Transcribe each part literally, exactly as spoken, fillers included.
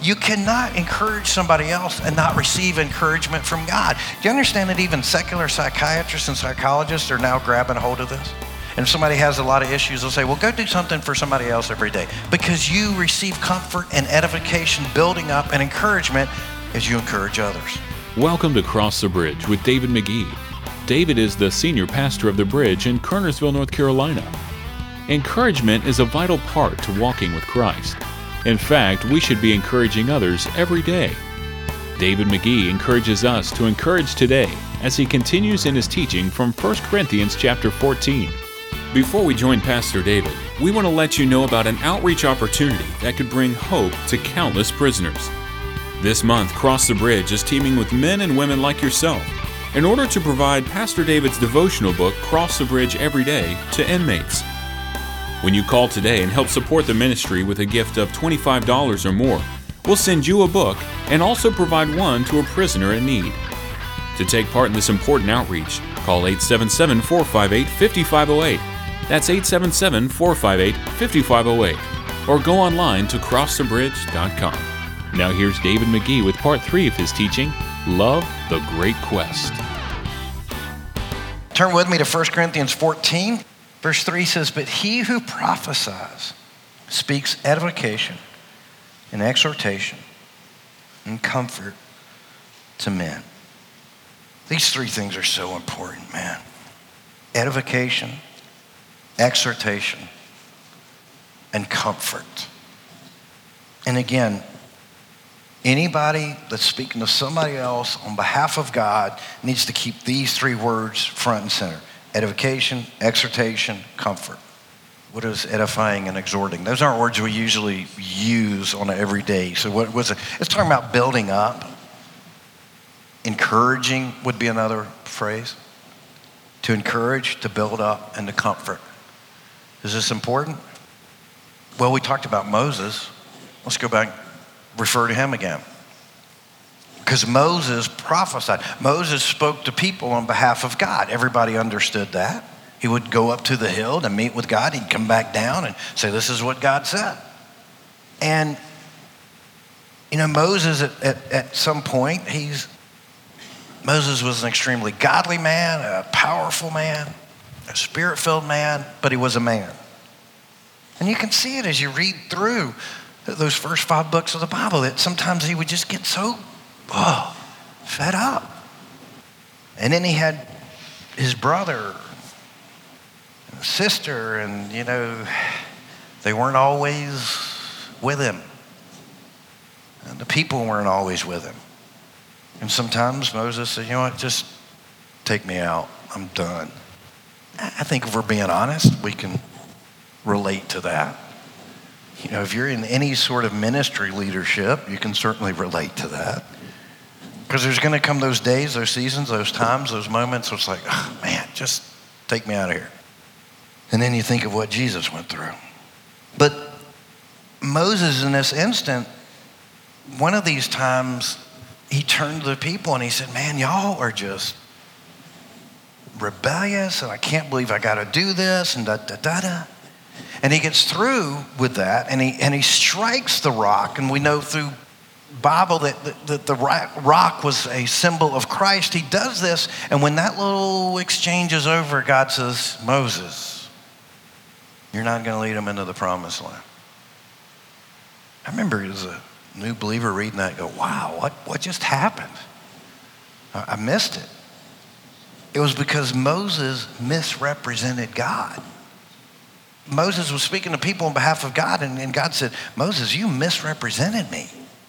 you cannot encourage somebody else and not receive encouragement from God. Do you understand that even secular psychiatrists and psychologists are now grabbing hold of this? And if somebody has a lot of issues, they'll say, well, go do something for somebody else every day, because you receive comfort and edification, building up and encouragement as you encourage others. Welcome to Cross the Bridge with David McGee. David is the senior pastor of the Bridge in Kernersville, North Carolina. Encouragement is a vital part to walking with Christ. In fact, we should be encouraging others every day. David McGee encourages us to encourage today as he continues in his teaching from First Corinthians chapter fourteen. Before we join Pastor David, we want to let you know about an outreach opportunity that could bring hope to countless prisoners. This month, Cross the Bridge is teaming with men and women like yourself in order to provide Pastor David's devotional book, Cross the Bridge Every Day, to inmates. When you call today and help support the ministry with a gift of twenty-five dollars or more, we'll send you a book and also provide one to a prisoner in need. To take part in this important outreach, call eight seven seven, four five eight, five five zero eight. That's eight seven seven, four five eight, five five zero eight. Or go online to cross the bridge dot com. Now here's David McGee with part three of his teaching, Love the Great Quest. Turn with me to First Corinthians fourteen. Verse three says, but he who prophesies speaks edification and exhortation and comfort to men. These three things are so important, man. Edification, exhortation, and comfort. And again, anybody that's speaking to somebody else on behalf of God needs to keep these three words front and center. Edification, exhortation, comfort. What is edifying and exhorting? Those aren't words we usually use on an everyday. So what was it? It's talking about building up. Encouraging would be another phrase. To encourage, to build up, and to comfort. Is this important? Well, we talked about Moses. Let's go back, refer to him again. Because Moses prophesied. Moses spoke to people on behalf of God. Everybody understood that. He would go up to the hill to meet with God. He'd come back down and say, this is what God said. And, you know, Moses at, at, at some point, he's, Moses was an extremely godly man, a powerful man, a spirit-filled man, but he was a man. And you can see it as you read through those first five books of the Bible, that sometimes he would just get so oh, fed up. And then he had his brother and sister, and, you know, they weren't always with him. And the people weren't always with him. And sometimes Moses said, you know what, just take me out. I'm done. I think if we're being honest, we can relate to that. You know, if you're in any sort of ministry leadership, you can certainly relate to that. Because there's going to come those days, those seasons, those times, those moments where it's like, oh, man, just take me out of here. And then you think of what Jesus went through. But Moses, in this instant, one of these times, he turned to the people and he said, man, y'all are just rebellious, and I can't believe I got to do this, and da da da da. And he gets through with that, and he and he strikes the rock, and we know through Bible that the, that the rock was a symbol of Christ. He does this, and when that little exchange is over, God says, Moses, you're not going to lead them into the promised land. I remember as a new believer reading that and go, wow, what, what just happened? I, I missed it. It was because Moses misrepresented God. Moses was speaking to people on behalf of God, and, and God said, Moses, you misrepresented me.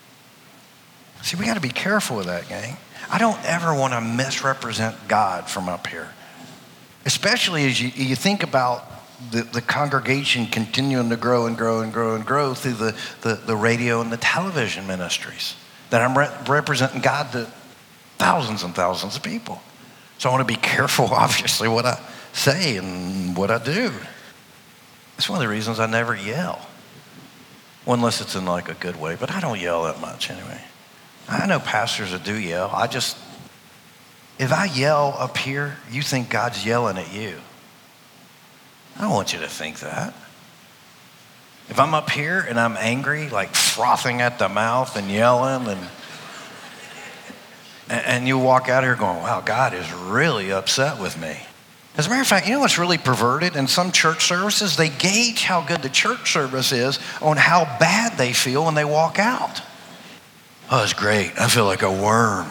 See, we got to be careful with that, gang. I don't ever want to misrepresent God from up here, especially as you, you think about the, the congregation continuing to grow and grow and grow and grow through the, the, the radio and the television ministries, that I'm re- representing God to thousands and thousands of people. So I want to be careful, obviously, what I say and what I do. That's one of the reasons I never yell. Well, unless it's in like a good way, but I don't yell that much anyway. I know pastors that do yell. I just, if I yell up here, you think God's yelling at you. I don't want you to think that. If I'm up here and I'm angry, like frothing at the mouth and yelling, and and you walk out here going, wow, God is really upset with me. As a matter of fact, you know what's really perverted? In some church services, they gauge how good the church service is on how bad they feel when they walk out. Oh, it's great. I feel like a worm.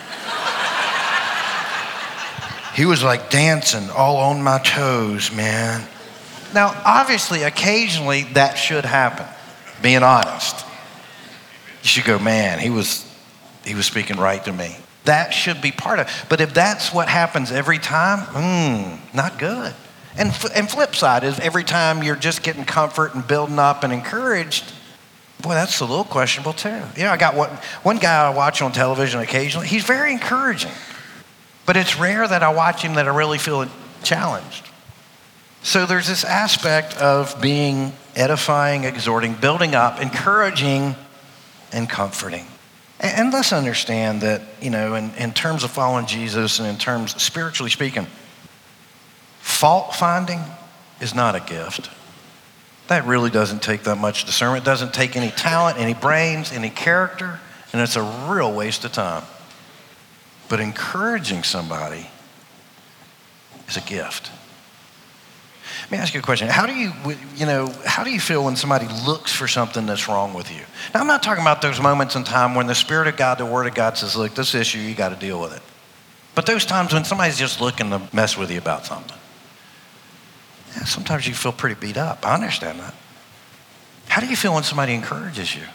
He was like dancing all on my toes, man. Now, obviously, occasionally that should happen, being honest. You should go, man, he was, he was speaking right to me. That should be part of it. But if that's what happens every time, hmm, not good. And, and flip side is every time you're just getting comfort and building up and encouraged, boy, that's a little questionable too. You know, I got one, one guy I watch on television occasionally. He's very encouraging. But it's rare that I watch him that I really feel challenged. So there's this aspect of being edifying, exhorting, building up, encouraging, and comforting. And let's understand that, you know, in, in terms of following Jesus and in terms, spiritually speaking, fault finding is not a gift. That really doesn't take that much discernment. It doesn't take any talent, any brains, any character, and it's a real waste of time. But encouraging somebody is a gift. Let me ask you a question. How do you, you know, how do you feel when somebody looks for something that's wrong with you? Now, I'm not talking about those moments in time when the Spirit of God, the Word of God says, look, this issue, you got to deal with it. But those times when somebody's just looking to mess with you about something, yeah, sometimes you feel pretty beat up. I understand that. How do you feel when somebody encourages you?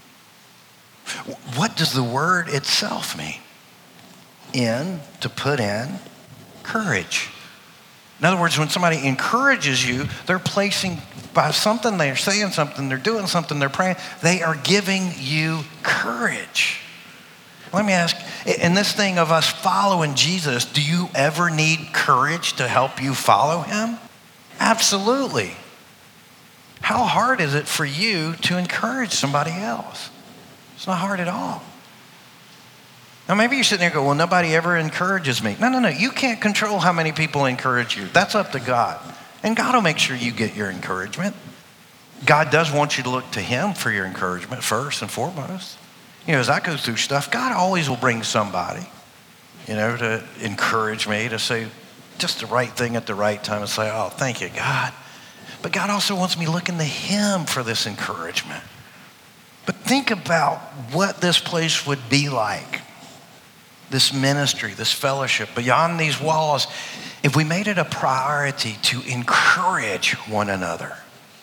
What does the word itself mean? In, to put in, courage. In other words, when somebody encourages you, they're placing, by something, they're saying something, they're doing something, they're praying, they are giving you courage. Let me ask, in this thing of us following Jesus, do you ever need courage to help you follow him? Absolutely. How hard is it for you to encourage somebody else? It's not hard at all. Now, maybe you're sitting there and go, well, nobody ever encourages me. No, no, no. You can't control how many people encourage you. That's up to God. And God will make sure you get your encouragement. God does want you to look to him for your encouragement first and foremost. You know, as I go through stuff, God always will bring somebody, you know, to encourage me, to say just the right thing at the right time and say, oh, thank you, God. But God also wants me looking to him for this encouragement. But think about what this place would be like. This ministry, this fellowship, beyond these walls, if we made it a priority to encourage one another,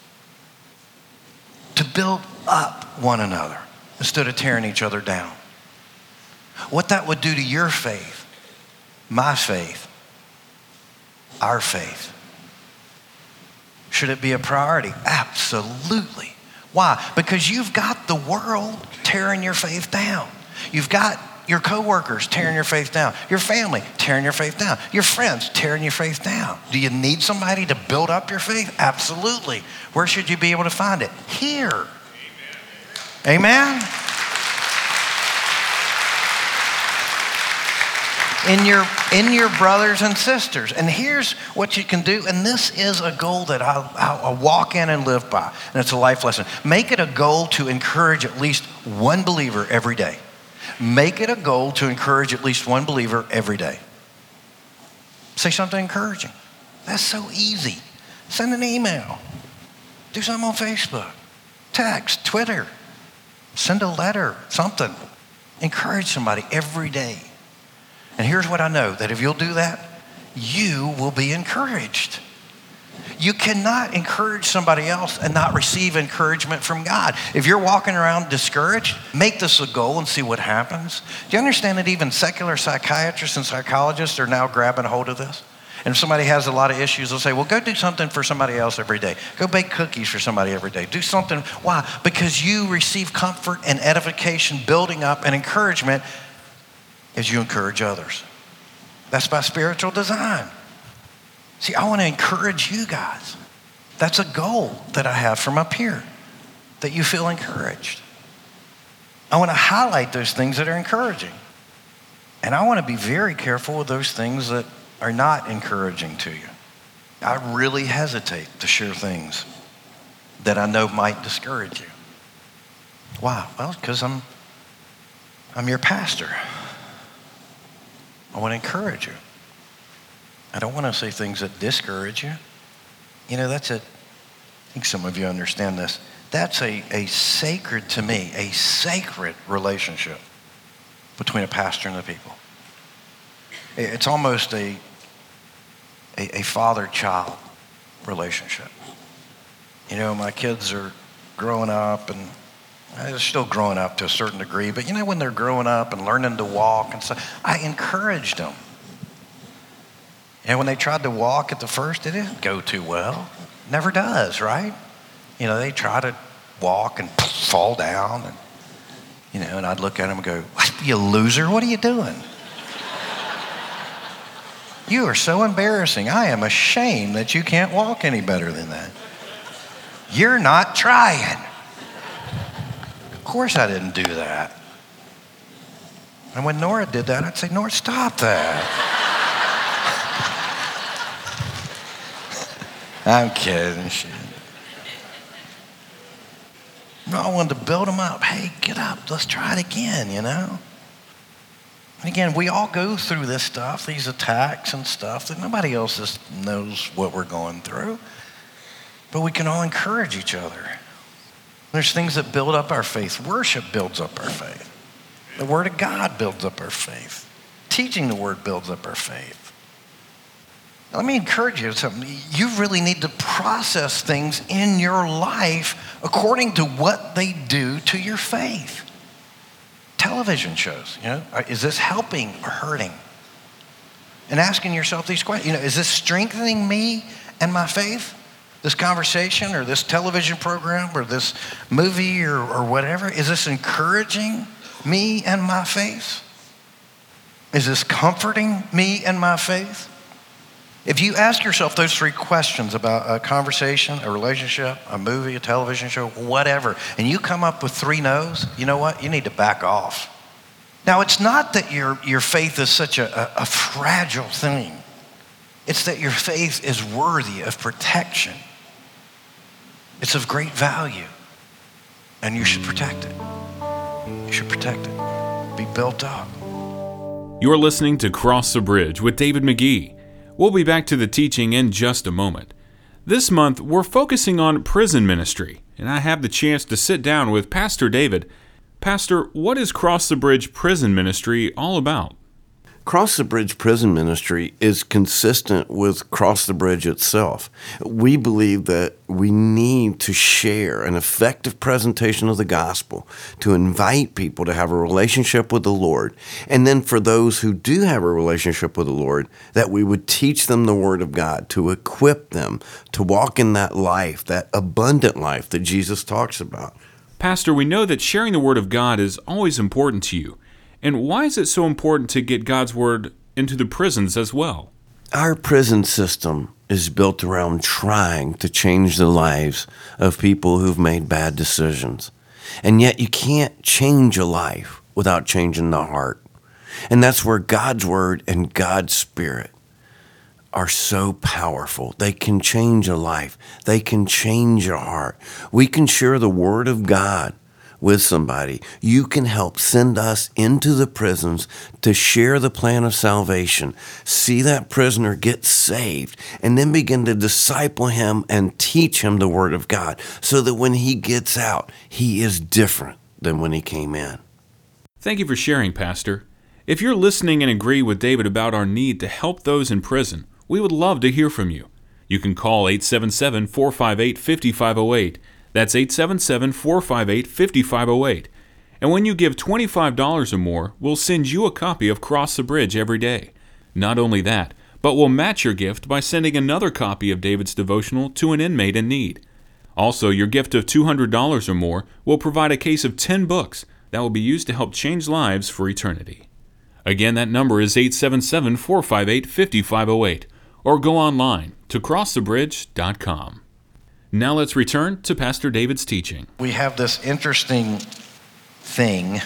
to build up one another instead of tearing each other down. What that would do to your faith, my faith, our faith. Should it be a priority? Absolutely. Why? Because you've got the world tearing your faith down. You've got your coworkers tearing your faith down. Your family tearing your faith down. Your friends tearing your faith down. Do you need somebody to build up your faith? Absolutely. Where should you be able to find it? Here. Amen? Amen? In your, in your brothers and sisters. And here's what you can do. And this is a goal that I'll, I'll walk in and live by. And it's a life lesson. Make it a goal to encourage at least one believer every day. Make it a goal to encourage at least one believer every day. Say something encouraging. That's so easy. Send an email. Do something on Facebook. Text, Twitter. Send a letter, something. Encourage somebody every day. And here's what I know, that if you'll do that, you will be encouraged. You cannot encourage somebody else and not receive encouragement from God. If you're walking around discouraged, make this a goal and see what happens. Do you understand that even secular psychiatrists and psychologists are now grabbing hold of this? And if somebody has a lot of issues, they'll say, well, go do something for somebody else every day. Go bake cookies for somebody every day. Do something. Why? Because you receive comfort and edification, building up and encouragement as you encourage others. That's by spiritual design. See, I want to encourage you guys. That's a goal that I have from up here, that you feel encouraged. I want to highlight those things that are encouraging. And I want to be very careful with those things that are not encouraging to you. I really hesitate to share things that I know might discourage you. Why? Well, because I'm, I'm your pastor. I want to encourage you. I don't want to say things that discourage you. You know, that's a, I think some of you understand this. That's a, a sacred, to me, a sacred relationship between a pastor and the people. It's almost a, a, a father-child relationship. You know, my kids are growing up, and they're still growing up to a certain degree, but you know, when they're growing up and learning to walk and stuff, I encouraged them. And when they tried to walk at the first, it didn't go too well. Never does, right? You know, they try to walk and fall down, and you know, and I'd look at them and go, "What, you loser, what are you doing? You are so embarrassing. I am ashamed that you can't walk any better than that. You're not trying." Of course I didn't do that. And when Nora did that, I'd say, "Nora, stop that." I'm kidding. Shit. No, I wanted to build them up. Hey, get up. Let's try it again, you know? And again, we all go through this stuff, these attacks and stuff, that nobody else just knows what we're going through. But we can all encourage each other. There's things that build up our faith. Worship builds up our faith. The Word of God builds up our faith. Teaching the Word builds up our faith. Let me encourage you with something. You really need to process things in your life according to what they do to your faith. Television shows, you know, is this helping or hurting? And asking yourself these questions, you know, is this strengthening me and my faith? This conversation or this television program or this movie or, or whatever, is this encouraging me and my faith? Is this comforting me and my faith? If you ask yourself those three questions about a conversation, a relationship, a movie, a television show, whatever, and you come up with three no's, you know what? You need to back off. Now, it's not that your, your faith is such a, a, a fragile thing. It's that your faith is worthy of protection. It's of great value, and you should protect it. You should protect it. Be built up. You're listening to Cross the Bridge with David McGee. We'll be back to the teaching in just a moment. This month, we're focusing on prison ministry, and I have the chance to sit down with Pastor David. Pastor, what is Cross the Bridge Prison Ministry all about? Cross the Bridge Prison Ministry is consistent with Cross the Bridge itself. We believe that we need to share an effective presentation of the gospel to invite people to have a relationship with the Lord. And then for those who do have a relationship with the Lord, that we would teach them the Word of God, to equip them to walk in that life, that abundant life that Jesus talks about. Pastor, we know that sharing the Word of God is always important to you. And why is it so important to get God's Word into the prisons as well? Our prison system is built around trying to change the lives of people who've made bad decisions. And yet you can't change a life without changing the heart. And that's where God's Word and God's Spirit are so powerful. They can change a life. They can change a heart. We can share the Word of God with somebody. You can help send us into the prisons to share the plan of salvation, see that prisoner get saved, and then begin to disciple him and teach him the Word of God so that when he gets out, he is different than when he came in. Thank you for sharing, Pastor. If you're listening and agree with David about our need to help those in prison, we would love to hear from you. You can call eight seven seven, four five eight, five five zero eight. That's eight seven seven, four five eight, five five zero eight. And when you give twenty-five dollars or more, we'll send you a copy of Cross the Bridge every day. Not only that, but we'll match your gift by sending another copy of David's devotional to an inmate in need. Also, your gift of two hundred dollars or more will provide a case of ten books that will be used to help change lives for eternity. Again, that number is eight seven seven, four five eight, five five zero eight, or go online to cross the bridge dot com. Now let's return to Pastor David's teaching. We have this interesting thing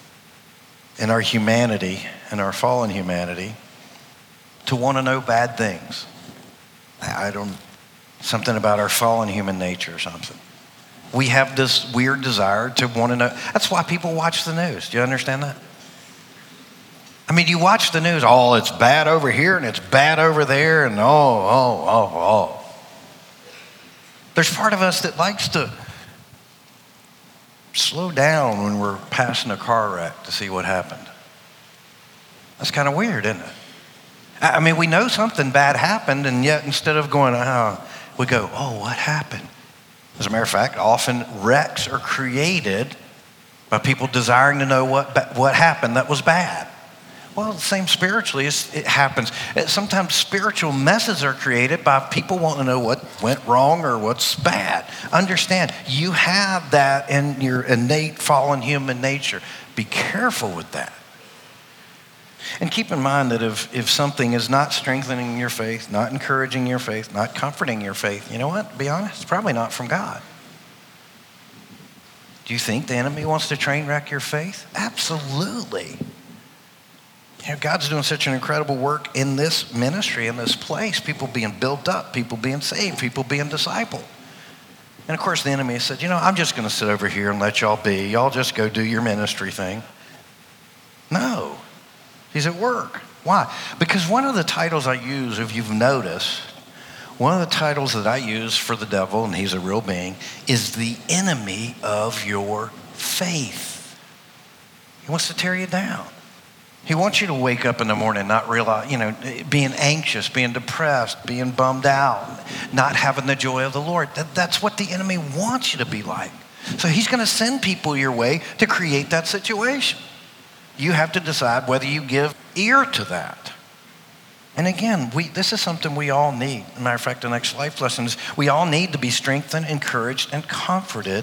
in our humanity, in our fallen humanity, to want to know bad things. I don't, something about our fallen human nature or something. We have this weird desire to want to know. That's why people watch the news. Do you understand that? I mean, you watch the news, oh, it's bad over here and it's bad over there, and oh, oh, oh, oh. There's part of us that likes to slow down when we're passing a car wreck to see what happened. That's kind of weird, isn't it? I mean, we know something bad happened, and yet instead of going, oh, we go, oh, what happened? As a matter of fact, often wrecks are created by people desiring to know what what happened that was bad. Well, the same spiritually, it happens. Sometimes spiritual messes are created by people wanting to know what went wrong or what's bad. Understand, you have that in your innate fallen human nature. Be careful with that. And keep in mind that if, if something is not strengthening your faith, not encouraging your faith, not comforting your faith, you know what? To be honest, it's probably not from God. Do you think the enemy wants to train wreck your faith? Absolutely. You know, God's doing such an incredible work in this ministry, in this place. People being built up, people being saved, people being discipled. And of course the enemy said, you know, I'm just going to sit over here and let y'all be. Y'all just go do your ministry thing. No. He's at work. Why? Because one of the titles I use, if you've noticed, one of the titles that I use for the devil, and he's a real being, is the enemy of your faith. He wants to tear you down. He wants you to wake up in the morning and not realize, you know, being anxious, being depressed, being bummed out, not having the joy of the Lord. That, that's what the enemy wants you to be like. So he's going to send people your way to create that situation. You have to decide whether you give ear to that. And again, we, this is something we all need. As a matter of fact, the next life lesson is we all need to be strengthened, encouraged, and comforted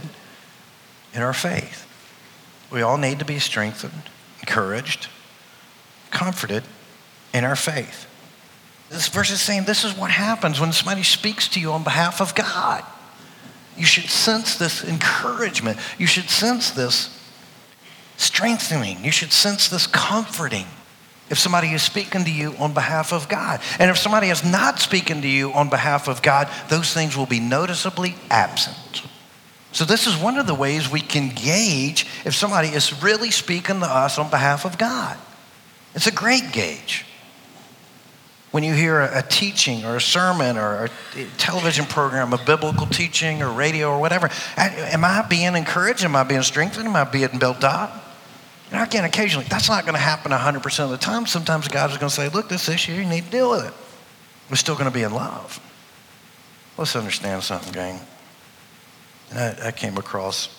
in our faith. We all need to be strengthened, encouraged, comforted in our faith. This verse is saying this is what happens when somebody speaks to you on behalf of God. You should sense this encouragement. You should sense this strengthening. You should sense this comforting if somebody is speaking to you on behalf of God. And if somebody is not speaking to you on behalf of God, those things will be noticeably absent. So this is one of the ways we can gauge if somebody is really speaking to us on behalf of God. It's a great gauge. When you hear a, a teaching or a sermon or a television program, a biblical teaching or radio or whatever, am I being encouraged? Am I being strengthened? Am I being built up? And again, occasionally, that's not going to happen one hundred percent of the time. Sometimes God is going to say, look, this issue, you need to deal with it. We're still going to be in love. Let's understand something, gang. And I, I came across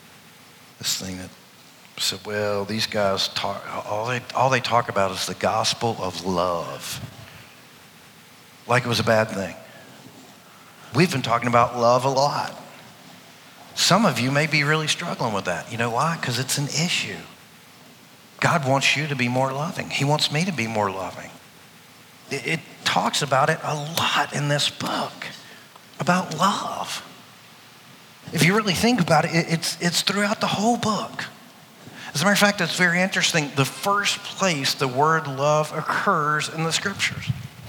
this thing that said, well, these guys talk, all they, all they talk about is the gospel of love. Like it was a bad thing. We've been talking about love a lot. Some of you may be really struggling with that. You know why? Because it's an issue. God wants you to be more loving. He wants me to be more loving. It, it talks about it a lot in this book, about love. If you really think about it, it it's, it's throughout the whole book. As a matter of fact, it's very interesting. The first place the word love occurs in the scriptures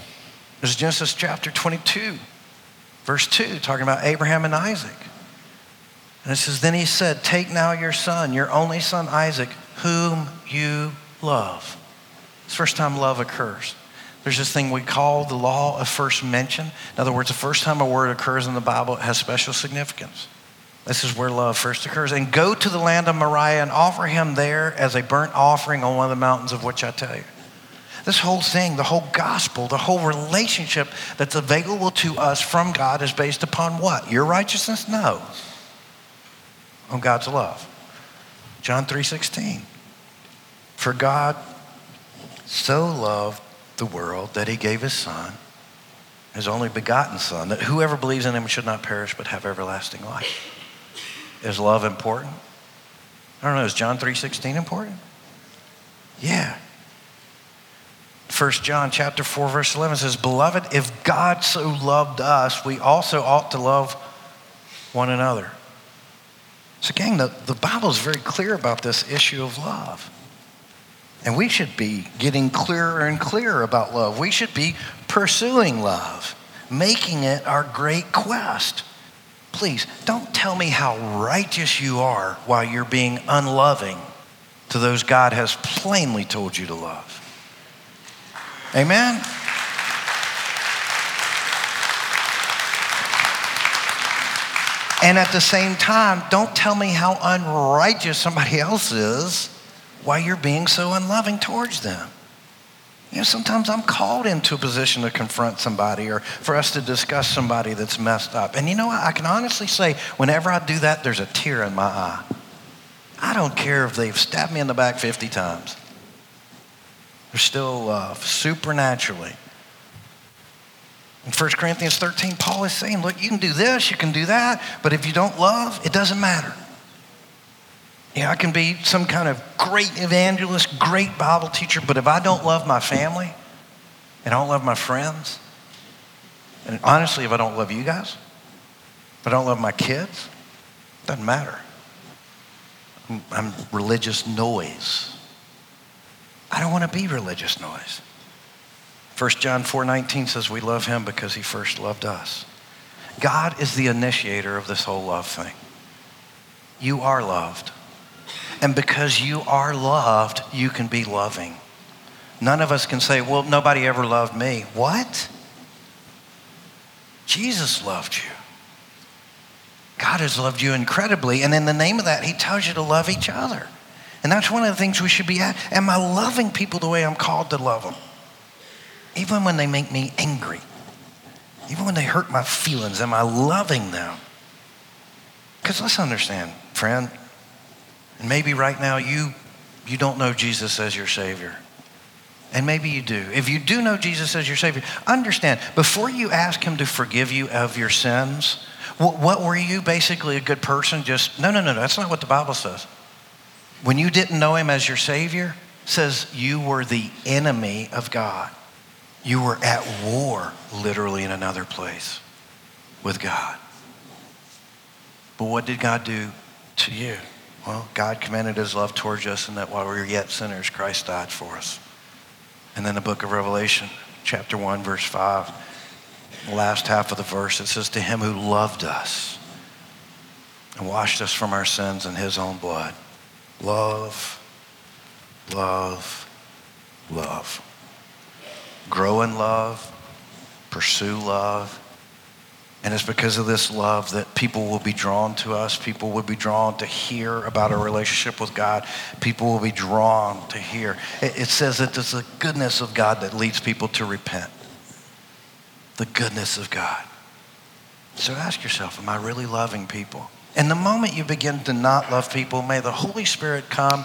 is Genesis chapter twenty-two, verse two, talking about Abraham and Isaac. And it says, then he said, take now your son, your only son Isaac, whom you love. It's the first time love occurs. There's this thing we call the law of first mention. In other words, the first time a word occurs in the Bible, it has special significance. This is where love first occurs. And go to the land of Moriah and offer him there as a burnt offering on one of the mountains of which I tell you. This whole thing, the whole gospel, the whole relationship that's available to us from God is based upon what? Your righteousness? No. On God's love. John three sixteen. For God so loved the world that he gave his son, his only begotten son, that whoever believes in him should not perish but have everlasting life. Is love important? I don't know, is John three sixteen important? Yeah. First John chapter four, verse eleven says, beloved, if God so loved us, we also ought to love one another. So gang, the, the Bible is very clear about this issue of love. And we should be getting clearer and clearer about love. We should be pursuing love, making it our great quest. please don't tell me how righteous you are while you're being unloving to those God has plainly told you to love. Amen? And at the same time, don't tell me how unrighteous somebody else is while you're being so unloving towards them. You know, sometimes I'm called into a position to confront somebody or for us to discuss somebody that's messed up. And you know what? I can honestly say, whenever I do that, there's a tear in my eye. I don't care if they've stabbed me in the back fifty times. There's still love, supernaturally. In First Corinthians thirteen, Paul is saying, look, you can do this, you can do that, but if you don't love, it doesn't matter. Yeah, I can be some kind of great evangelist, great Bible teacher, but if I don't love my family and I don't love my friends, and honestly, if I don't love you guys, if I don't love my kids, it doesn't matter. I'm, I'm religious noise. I don't want to be religious noise. First John four nineteen says we love him because he first loved us. God is the initiator of this whole love thing. You are loved. And because you are loved, you can be loving. None of us can say, well, nobody ever loved me. What? Jesus loved you. God has loved you incredibly. And in the name of that, he tells you to love each other. And that's one of the things we should be at. Am I loving people the way I'm called to love them? Even when they make me angry. Even when they hurt my feelings, am I loving them? Because let's understand, friend, and maybe right now you, you don't know Jesus as your Savior. And maybe you do. If you do know Jesus as your Savior, understand, before you ask him to forgive you of your sins, what, what were you, basically a good person? Just, no, no, no, no, that's not what the Bible says. When you didn't know him as your Savior, it says you were the enemy of God. You were at war, literally, in another place with God. But what did God do to you? Well, God commended his love towards us, and that while we were yet sinners, Christ died for us. And then the book of Revelation, chapter one, verse five, the last half of the verse, it says, to him who loved us and washed us from our sins in his own blood. Love, love, love. Grow in love, pursue love. And it's because of this love that people will be drawn to us. People will be drawn to hear about our relationship with God. People will be drawn to hear. It, it says that it's the goodness of God that leads people to repent. The goodness of God. So ask yourself, am I really loving people? And the moment you begin to not love people, may the Holy Spirit come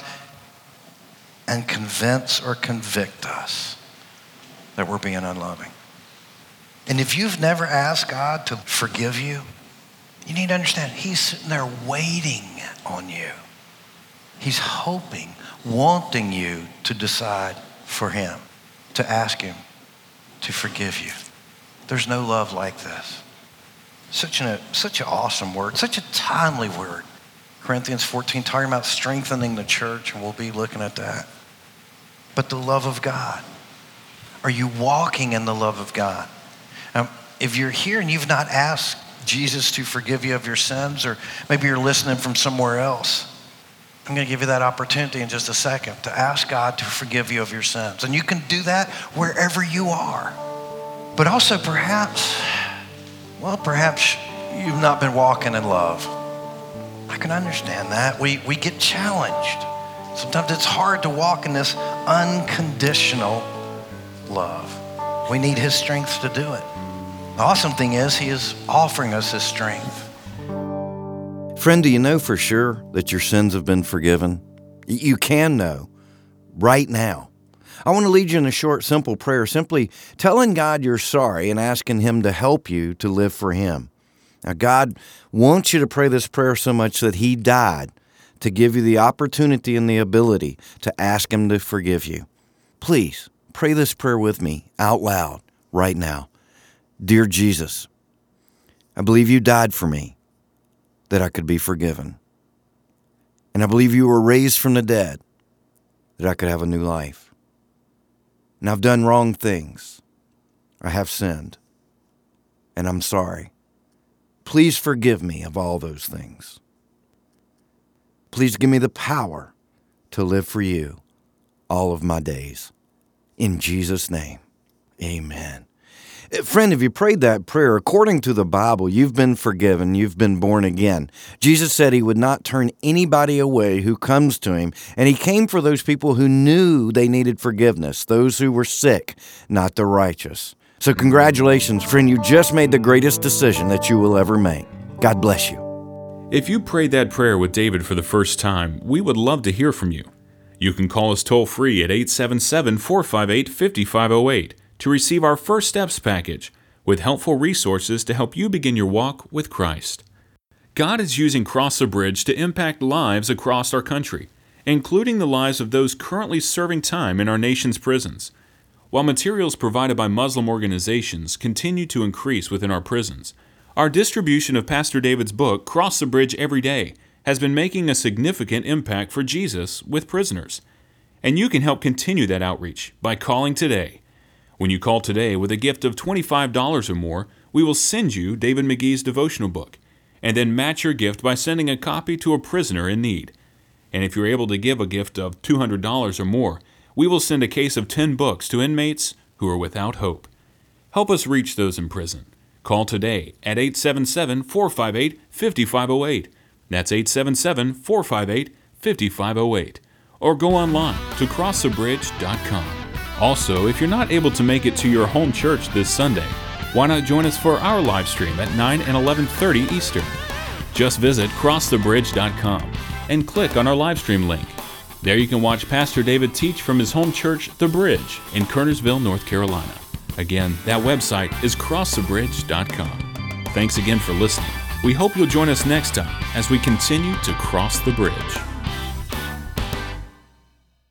and convince or convict us that we're being unloving. And if you've never asked God to forgive you, you need to understand he's sitting there waiting on you. He's hoping, wanting you to decide for him, to ask him to forgive you. There's no love like this. Such an such an awesome word, such a timely word. Corinthians fourteen, talking about strengthening the church, and we'll be looking at that. But the love of God. Are you walking in the love of God? Now, if you're here and you've not asked Jesus to forgive you of your sins, or maybe you're listening from somewhere else, I'm going to give you that opportunity in just a second to ask God to forgive you of your sins. And you can do that wherever you are. But also perhaps, well, perhaps you've not been walking in love. I can understand that. We, we get challenged. Sometimes it's hard to walk in this unconditional love. We need his strength to do it. The awesome thing is he is offering us his strength. Friend, do you know for sure that your sins have been forgiven? You can know right now. I want to lead you in a short, simple prayer, simply telling God you're sorry and asking him to help you to live for him. Now, God wants you to pray this prayer so much that he died to give you the opportunity and the ability to ask him to forgive you. Please pray this prayer with me out loud right now. Dear Jesus, I believe you died for me that I could be forgiven. And I believe you were raised from the dead that I could have a new life. And I've done wrong things. I have sinned. And I'm sorry. Please forgive me of all those things. Please give me the power to live for you all of my days. In Jesus' name, amen. Friend, if you prayed that prayer, according to the Bible, you've been forgiven, you've been born again. Jesus said he would not turn anybody away who comes to him, and he came for those people who knew they needed forgiveness, those who were sick, not the righteous. So congratulations, friend, you just made the greatest decision that you will ever make. God bless you. If you prayed that prayer with David for the first time, we would love to hear from you. You can call us toll-free at eight seven seven, four five eight, five five zero eight to receive our First Steps package with helpful resources to help you begin your walk with Christ. God is using Cross the Bridge to impact lives across our country, including the lives of those currently serving time in our nation's prisons. While materials provided by Muslim organizations continue to increase within our prisons, our distribution of Pastor David's book, Cross the Bridge Every Day, has been making a significant impact for Jesus with prisoners. And you can help continue that outreach by calling today. When you call today with a gift of twenty-five dollars or more, we will send you David McGee's devotional book, and then match your gift by sending a copy to a prisoner in need. And if you're able to give a gift of two hundred dollars or more, we will send a case of ten books to inmates who are without hope. Help us reach those in prison. Call today at eight seven seven, four five eight, five five zero eight. That's eight seven seven, four five eight, five five zero eight. Or go online to cross the bridge dot com. Also, if you're not able to make it to your home church this Sunday, why not join us for our live stream at nine and eleven thirty Eastern? Just visit cross the bridge dot com and click on our live stream link. There you can watch Pastor David teach from his home church, The Bridge, in Kernersville, North Carolina. Again, that website is cross the bridge dot com. Thanks again for listening. We hope you'll join us next time as we continue to cross the bridge.